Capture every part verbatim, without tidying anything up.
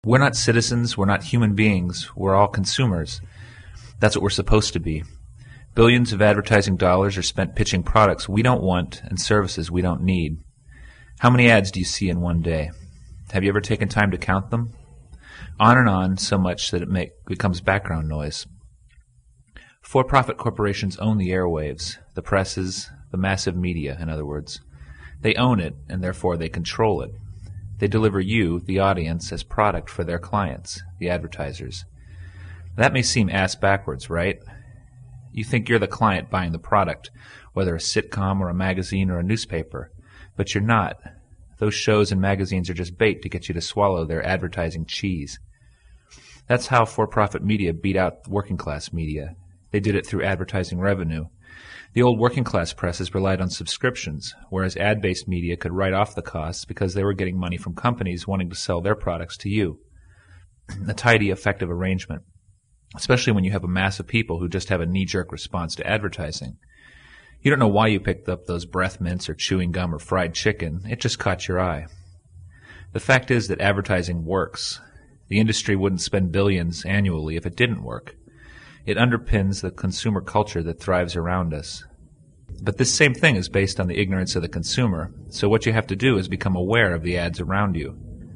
We're not citizens, we're not human beings, we're all consumers. That's what we're supposed to be. Billions of advertising dollars are spent pitching products we don't want and services we don't need. How many ads do you see in one day? Have you ever taken time to count them? On and on, so much that it make, becomes background noise. For-profit corporations own the airwaves, the presses, the massive media, in other words. They own it, and therefore they control it. They deliver you, the audience, as product for their clients, the advertisers. That may seem ass backwards, right? You think you're the client buying the product, whether a sitcom or a magazine or a newspaper, but you're not. Those shows and magazines are just bait to get you to swallow their advertising cheese. That's how for-profit media beat out working-class media. They did it through advertising revenue. The old working-class presses relied on subscriptions, whereas ad-based media could write off the costs because they were getting money from companies wanting to sell their products to you. A tidy, effective arrangement, especially when you have a mass of people who just have a knee-jerk response to advertising. You don't know why you picked up those breath mints or chewing gum or fried chicken. It just caught your eye. The fact is that advertising works. The industry wouldn't spend billions annually if it didn't work. It underpins the consumer culture that thrives around us. But this same thing is based on the ignorance of the consumer, so what you have to do is become aware of the ads around you.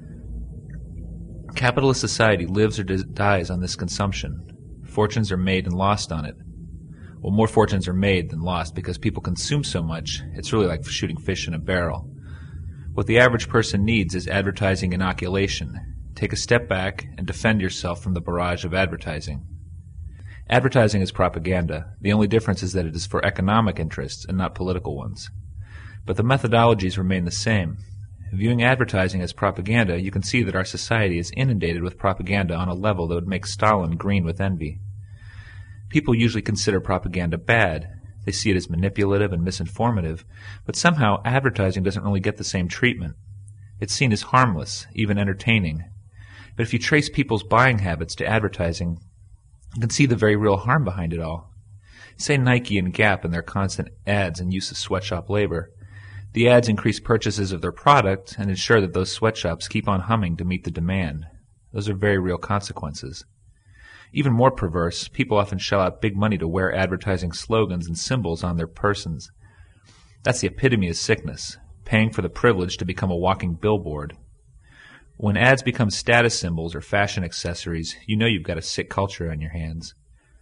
Capitalist society lives or dies on this consumption. Fortunes are made and lost on it. Well, more fortunes are made than lost because people consume so much, it's really like shooting fish in a barrel. What the average person needs is advertising inoculation. Take a step back and defend yourself from the barrage of advertising. Advertising is propaganda. The only difference is that it is for economic interests and not political ones. But the methodologies remain the same. Viewing advertising as propaganda, you can see that our society is inundated with propaganda on a level that would make Stalin green with envy. People usually consider propaganda bad. They see it as manipulative and misinformative, but somehow advertising doesn't really get the same treatment. It's seen as harmless, even entertaining. But if you trace people's buying habits to advertising, you can see the very real harm behind it all. Say Nike and Gap and their constant ads and use of sweatshop labor. The ads increase purchases of their product and ensure that those sweatshops keep on humming to meet the demand. Those are very real consequences. Even more perverse, people often shell out big money to wear advertising slogans and symbols on their persons. That's the epitome of sickness, paying for the privilege to become a walking billboard. When ads become status symbols or fashion accessories, you know you've got a sick culture on your hands.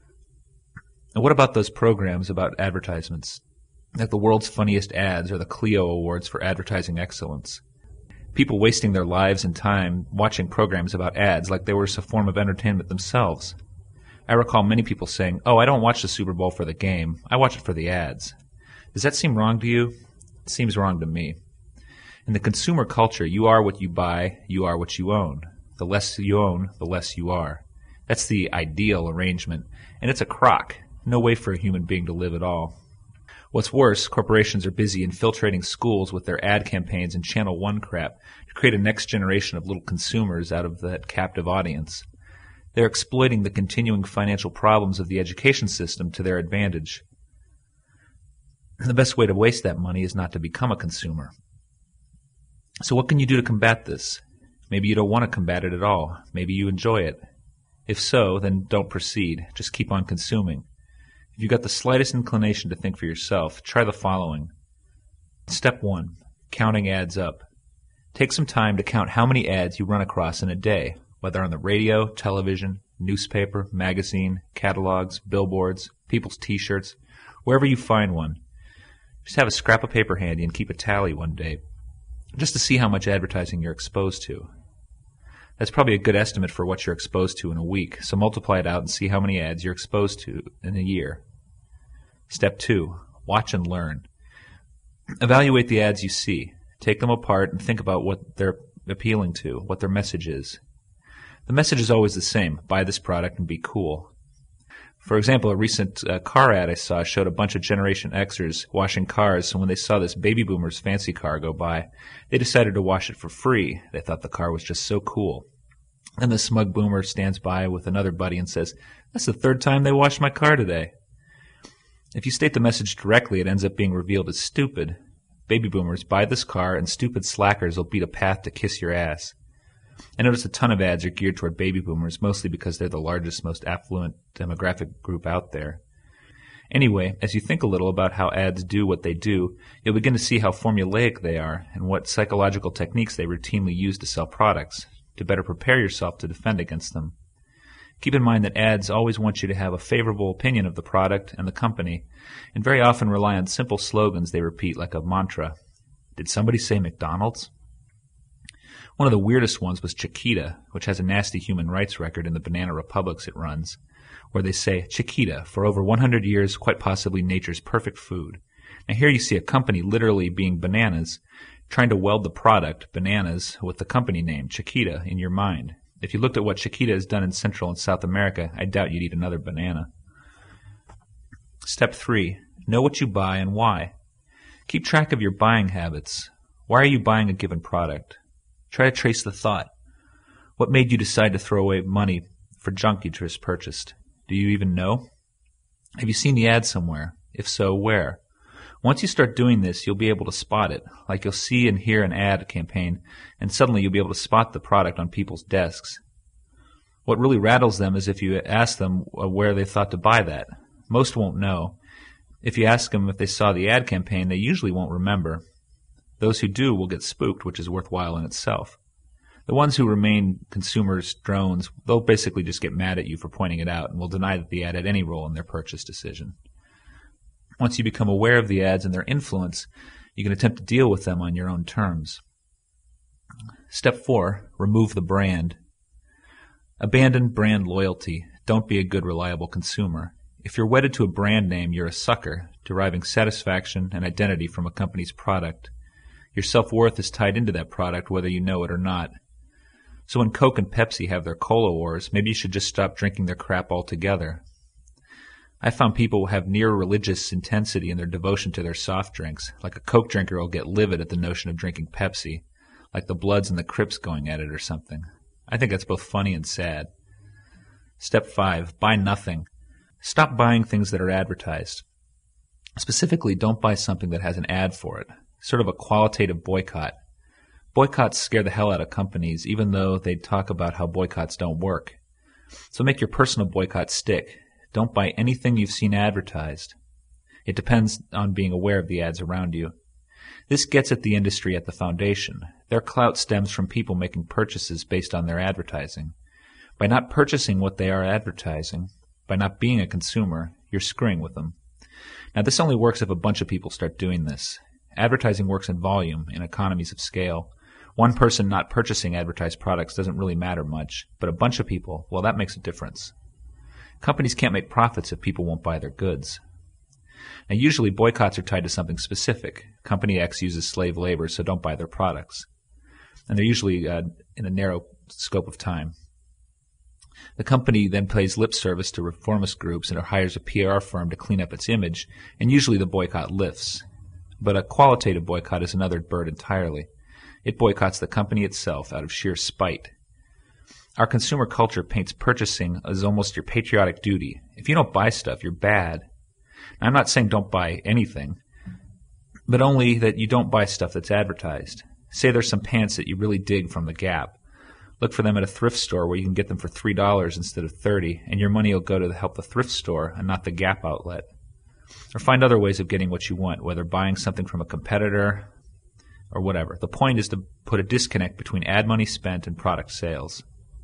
And what about those programs about advertisements, like the world's funniest ads or the Clio Awards for advertising excellence? People wasting their lives and time watching programs about ads like they were a form of entertainment themselves. I recall many people saying, "Oh, I don't watch the Super Bowl for the game. I watch it for the ads." Does that seem wrong to you? It seems wrong to me. In the consumer culture, you are what you buy, you are what you own. The less you own, the less you are. That's the ideal arrangement, and it's a crock. No way for a human being to live at all. What's worse, corporations are busy infiltrating schools with their ad campaigns and Channel One crap to create a next generation of little consumers out of that captive audience. They're exploiting the continuing financial problems of the education system to their advantage. The best way to waste that money is not to become a consumer. So what can you do to combat this? Maybe you don't want to combat it at all. Maybe you enjoy it. If so, then don't proceed. Just keep on consuming. If you've got the slightest inclination to think for yourself, try the following. Step one, counting ads up. Take some time to count how many ads you run across in a day, whether on the radio, television, newspaper, magazine, catalogs, billboards, people's t-shirts, wherever you find one. Just have a scrap of paper handy and keep a tally one day, just to see how much advertising you're exposed to. That's probably a good estimate for what you're exposed to in a week, so multiply it out and see how many ads you're exposed to in a year. Step two, watch and learn. Evaluate the ads you see. Take them apart and think about what they're appealing to, what their message is. The message is always the same: buy this product and be cool. For example, a recent uh, car ad I saw showed a bunch of Generation Xers washing cars, so when they saw this baby boomer's fancy car go by, they decided to wash it for free. They thought the car was just so cool. Then the smug boomer stands by with another buddy and says, "That's the third time they washed my car today." If you state the message directly, it ends up being revealed as stupid. Baby boomers, buy this car, and stupid slackers will beat a path to kiss your ass. I notice a ton of ads are geared toward baby boomers, mostly because they're the largest, most affluent demographic group out there. Anyway, as you think a little about how ads do what they do, you'll begin to see how formulaic they are and what psychological techniques they routinely use to sell products, to better prepare yourself to defend against them. Keep in mind that ads always want you to have a favorable opinion of the product and the company, and very often rely on simple slogans they repeat like a mantra. Did somebody say McDonald's? One of the weirdest ones was Chiquita, which has a nasty human rights record in the banana republics it runs, where they say, Chiquita, for over one hundred years, quite possibly nature's perfect food. Now here you see a company literally being bananas, trying to weld the product, bananas, with the company name, Chiquita, in your mind. If you looked at what Chiquita has done in Central and South America, I doubt you'd eat another banana. Step three. Know what you buy and why. Keep track of your buying habits. Why are you buying a given product? Try to trace the thought. What made you decide to throw away money for junk you just purchased? Do you even know? Have you seen the ad somewhere? If so, where? Once you start doing this, you'll be able to spot it, like you'll see and hear an ad campaign, and suddenly you'll be able to spot the product on people's desks. What really rattles them is if you ask them where they thought to buy that. Most won't know. If you ask them if they saw the ad campaign, they usually won't remember. Those who do will get spooked, which is worthwhile in itself. The ones who remain consumers, drones, they'll basically just get mad at you for pointing it out and will deny that the ad had any role in their purchase decision. Once you become aware of the ads and their influence, you can attempt to deal with them on your own terms. Step four, remove the brand. Abandon brand loyalty. Don't be a good, reliable consumer. If you're wedded to a brand name, you're a sucker, deriving satisfaction and identity from a company's product. Your self-worth is tied into that product whether you know it or not. So when Coke and Pepsi have their cola wars, maybe you should just stop drinking their crap altogether. I found people have near religious intensity in their devotion to their soft drinks. Like a Coke drinker will get livid at the notion of drinking Pepsi, like the Bloods and the Crips going at it or something. I think that's both funny and sad. Step five, buy nothing. Stop buying things that are advertised. Specifically, don't buy something that has an ad for it. Sort of a qualitative boycott. Boycotts scare the hell out of companies, even though they talk about how boycotts don't work. So make your personal boycott stick. Don't buy anything you've seen advertised. It depends on being aware of the ads around you. This gets at the industry at the foundation. Their clout stems from people making purchases based on their advertising. By not purchasing what they are advertising, by not being a consumer, you're screwing with them. Now this only works if a bunch of people start doing this. Advertising works in volume, in economies of scale. One person not purchasing advertised products doesn't really matter much, but a bunch of people, well, that makes a difference. Companies can't make profits if people won't buy their goods. Now, usually boycotts are tied to something specific. Company X uses slave labor, so don't buy their products. And they're usually uh, in a narrow scope of time. The company then pays lip service to reformist groups and hires a P R firm to clean up its image, and usually the boycott lifts. But a qualitative boycott is another bird entirely. It boycotts the company itself out of sheer spite. Our consumer culture paints purchasing as almost your patriotic duty. If you don't buy stuff, you're bad. Now, I'm not saying don't buy anything, but only that you don't buy stuff that's advertised. Say there's some pants that you really dig from the Gap. Look for them at a thrift store where you can get them for three dollars instead of thirty dollars, and your money will go to help the thrift store and not the Gap outlet. Or find other ways of getting what you want, whether buying something from a competitor or whatever. The point is to put a disconnect between ad money spent and product sales.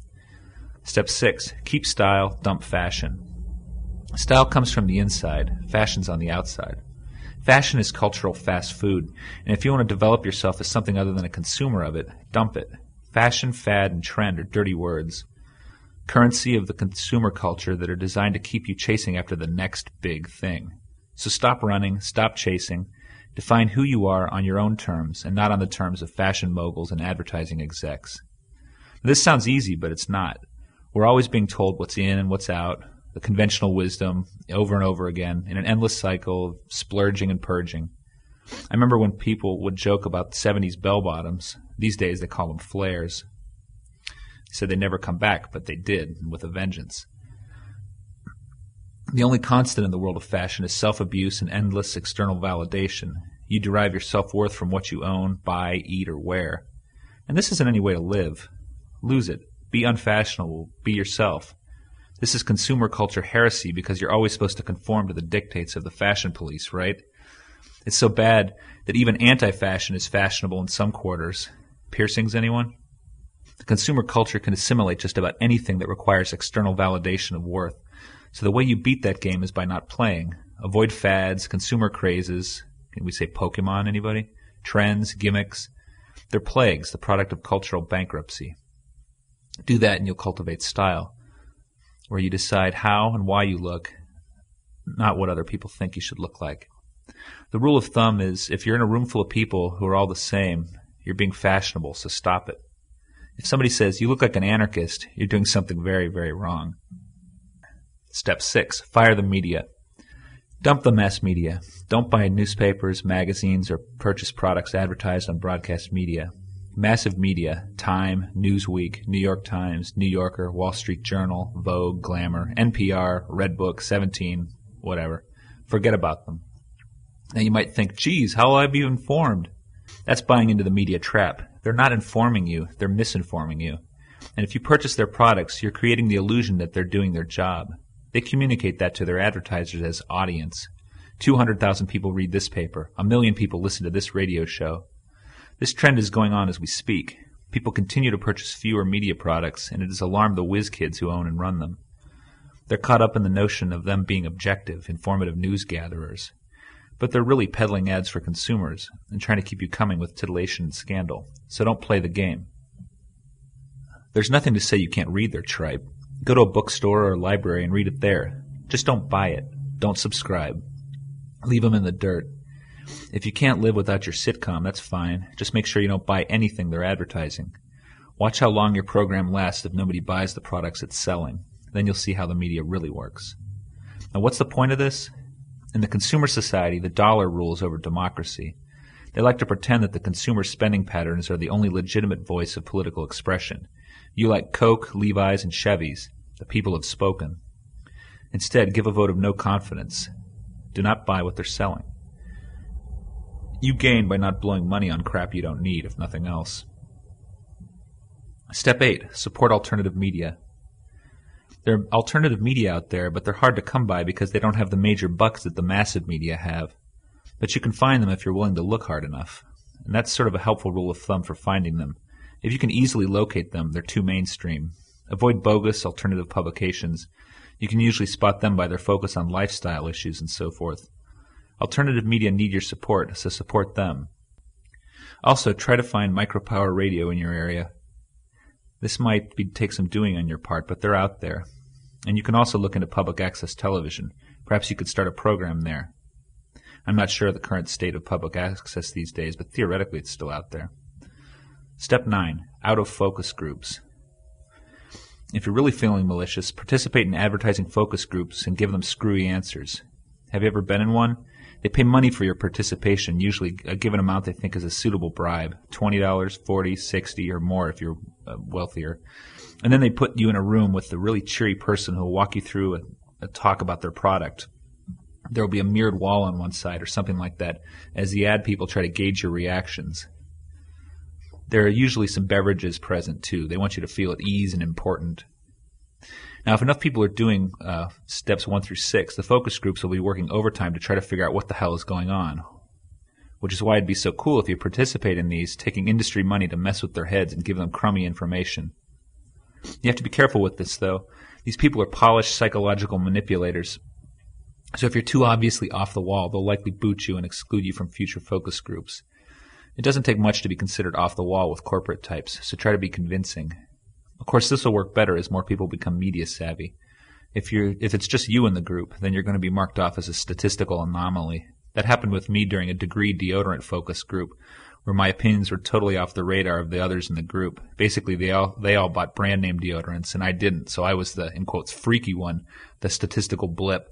Step six, keep style, dump fashion. Style comes from the inside, fashion's on the outside. Fashion is cultural fast food, and if you want to develop yourself as something other than a consumer of it, dump it. Fashion, fad, and trend are dirty words. Currency of the consumer culture that are designed to keep you chasing after the next big thing. So stop running, stop chasing, define who you are on your own terms and not on the terms of fashion moguls and advertising execs. This sounds easy, but it's not. We're always being told what's in and what's out, the conventional wisdom, over and over again, in an endless cycle of splurging and purging. I remember when people would joke about the seventies bell-bottoms. These days they call them flares. They said they never come back, but they did, and with a vengeance. The only constant in the world of fashion is self-abuse and endless external validation. You derive your self-worth from what you own, buy, eat, or wear. And this isn't any way to live. Lose it. Be unfashionable. Be yourself. This is consumer culture heresy because you're always supposed to conform to the dictates of the fashion police, right? It's so bad that even anti-fashion is fashionable in some quarters. Piercings, anyone? The consumer culture can assimilate just about anything that requires external validation of worth. So the way you beat that game is by not playing. Avoid fads, consumer crazes. Can we say Pokemon, anybody? Trends, gimmicks. They're plagues, the product of cultural bankruptcy. Do that and you'll cultivate style, where you decide how and why you look, not what other people think you should look like. The rule of thumb is if you're in a room full of people who are all the same, you're being fashionable, so stop it. If somebody says, you look like an anarchist, you're doing something very, very wrong. Step six, fire the media. Dump the mass media. Don't buy newspapers, magazines, or purchase products advertised on broadcast media. Massive media, Time, Newsweek, New York Times, New Yorker, Wall Street Journal, Vogue, Glamour, N P R, Redbook, Seventeen, whatever. Forget about them. Now you might think, geez, how will I be informed? That's buying into the media trap. They're not informing you, they're misinforming you. And if you purchase their products, you're creating the illusion that they're doing their job. They communicate that to their advertisers as audience. two hundred thousand people read this paper. A million people listen to this radio show. This trend is going on as we speak. People continue to purchase fewer media products, and it has alarmed the whiz kids who own and run them. They're caught up in the notion of them being objective, informative news gatherers. But they're really peddling ads for consumers and trying to keep you coming with titillation and scandal. So don't play the game. There's nothing to say you can't read their tripe. Go to a bookstore or a library and read it there. Just don't buy it. Don't subscribe. Leave them in the dirt. If you can't live without your sitcom, that's fine. Just make sure you don't buy anything they're advertising. Watch how long your program lasts if nobody buys the products it's selling. Then you'll see how the media really works. Now, what's the point of this? In the consumer society, the dollar rules over democracy. They like to pretend that the consumer spending patterns are the only legitimate voice of political expression. You like Coke, Levi's, and Chevys. The people have spoken. Instead, give a vote of no confidence. Do not buy what they're selling. You gain by not blowing money on crap you don't need, if nothing else. Step eight, support alternative media. There are alternative media out there, but they're hard to come by because they don't have the major bucks that the massive media have. But you can find them if you're willing to look hard enough. And that's sort of a helpful rule of thumb for finding them. If you can easily locate them, they're too mainstream. Avoid bogus alternative publications. You can usually spot them by their focus on lifestyle issues and so forth. Alternative media need your support, so support them. Also, try to find micropower radio in your area. This might be, take some doing on your part, but they're out there. And you can also look into public access television. Perhaps you could start a program there. I'm not sure of the current state of public access these days, but theoretically it's still out there. Step nine, out-of-focus groups. If you're really feeling malicious, participate in advertising focus groups and give them screwy answers. Have you ever been in one? They pay money for your participation, usually a given amount they think is a suitable bribe, twenty dollars, forty dollars, sixty dollars, or more if you're uh, wealthier. And then they put you in a room with a really cheery person who will walk you through a, a talk about their product. There will be a mirrored wall on one side or something like that as the ad people try to gauge your reactions. There are usually some beverages present, too. They want you to feel at ease and important. Now, if enough people are doing uh, steps one through six, the focus groups will be working overtime to try to figure out what the hell is going on, which is why it'd be so cool if you participate in these, taking industry money to mess with their heads and give them crummy information. You have to be careful with this, though. These people are polished psychological manipulators. So if you're too obviously off the wall, they'll likely boot you and exclude you from future focus groups. It doesn't take much to be considered off the wall with corporate types, so try to be convincing. Of course, this will work better as more people become media savvy. If you're, if it's just you in the group, then you're going to be marked off as a statistical anomaly. That happened with me during a degree deodorant focus group, where my opinions were totally off the radar of the others in the group. Basically, they all they all bought brand name deodorants, and I didn't, so I was the, in quotes, freaky one, the statistical blip.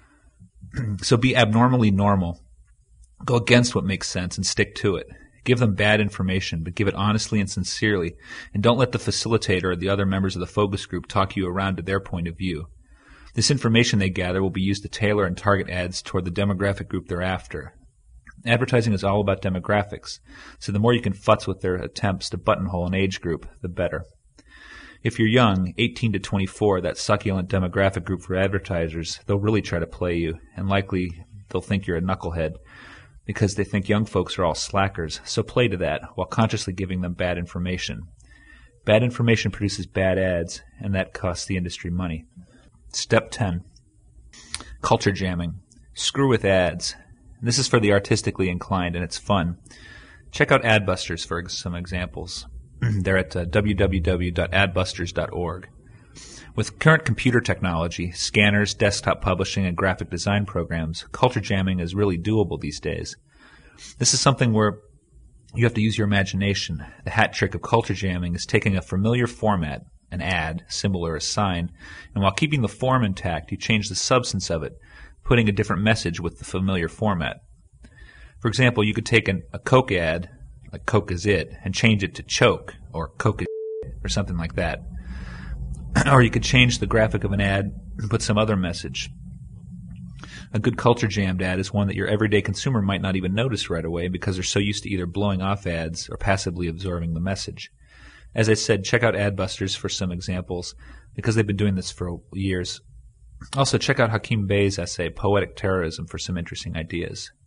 So be abnormally normal. Go against what makes sense and stick to it. Give them bad information, but give it honestly and sincerely, and don't let the facilitator or the other members of the focus group talk you around to their point of view. This information they gather will be used to tailor and target ads toward the demographic group they're after. Advertising is all about demographics, so the more you can futz with their attempts to buttonhole an age group, the better. If you're young, eighteen to twenty-four, that succulent demographic group for advertisers, they'll really try to play you, and likely they'll think you're a knucklehead because they think young folks are all slackers, so play to that while consciously giving them bad information. Bad information produces bad ads, and that costs the industry money. Step ten. Culture jamming. Screw with ads. This is for the artistically inclined, and it's fun. Check out Adbusters for some examples. They're at uh, w w w dot adbusters dot org. With current computer technology, scanners, desktop publishing, and graphic design programs, culture jamming is really doable these days. This is something where you have to use your imagination. The hat trick of culture jamming is taking a familiar format, an ad, symbol, or a sign, and while keeping the form intact, you change the substance of it, putting a different message with the familiar format. For example, you could take an, a Coke ad, like Coke is it, and change it to choke, or Coke is it, or something like that. Or you could change the graphic of an ad and put some other message. A good culture jammed ad is one that your everyday consumer might not even notice right away because they're so used to either blowing off ads or passively absorbing the message. As I said, check out Adbusters for some examples because they've been doing this for years. Also, check out Hakeem Bey's essay, Poetic Terrorism, for some interesting ideas.